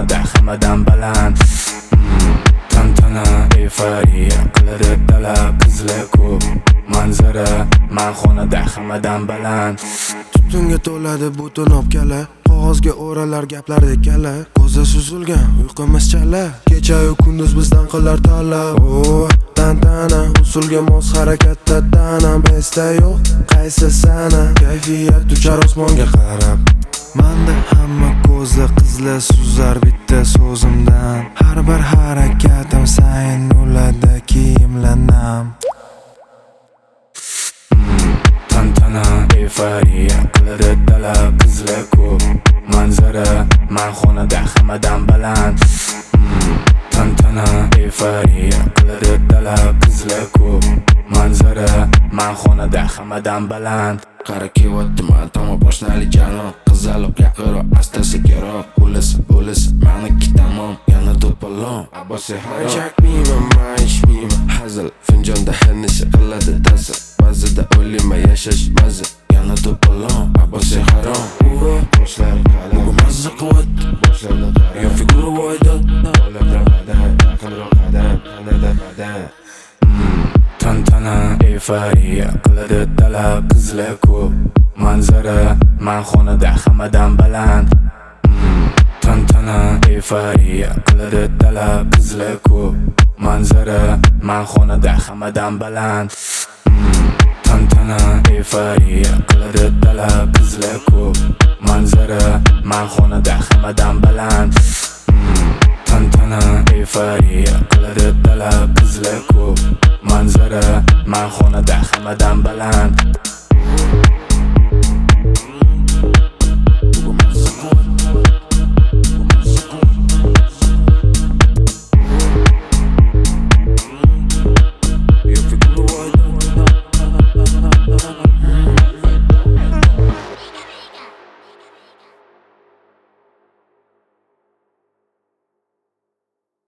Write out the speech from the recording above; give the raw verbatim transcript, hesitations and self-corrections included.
xonada hammadan baland. Tantana euforiya qiladi dala, qizlar ko'p manzara, men xonada hammadan baland. Tunga to'ladi butun obkala, qog'ozga o'ralar gaplardek kala. Ko'zi suzilgan uyqumiz chala, kecha-yu kunduz bizdan qilar talab. Oh, tantana usulga mos harakatda tana, besda yo'q qaysi sana, kayfiyat uchar osmonga qarab. Manda hamma ko'zi qizlar suzar bitta so'zimdan, har bir harakatim sayin ularda kiyimlanam. Tantana euforiya qiladi dala, qizlar ko'p manzara, men xonada hammadan baland. Tantana euforiya qiladi dala, qizlar ko'p manzara, men xonada hammadan baland. Qara kelyapti matoma boshnali janob, qizaloqga qaro asta sekinroq. Ulis ulis meniki tamom, yana to'polon Abbosiy harom. Chakmayman, men ichmayman hazil, finjonda hanishi qiladi ta'sir. Ba'zida o'ylayman yashash maza, yana to'polon Abbosiy harom. Boshlar qalin, bugun mazza quvvat, boshlarda qara, yo figura voyda, qo'llarda qadam, yaqinroq qadam, tanada badan. Tantana euforiya qiladi dala, qizlar ko'p manzara, men xonada hammadan baland. Tantana euforiya qiladi dala, qizlar ko'p manzara, men xonada hammadan baland. Tantana euforiya qiladi dala, qizlar ko'p manzara, men xonada hammadan baland. Tantana euforiya qiladi dala, qizlar ko'p manzara, men xonada hammadan baland.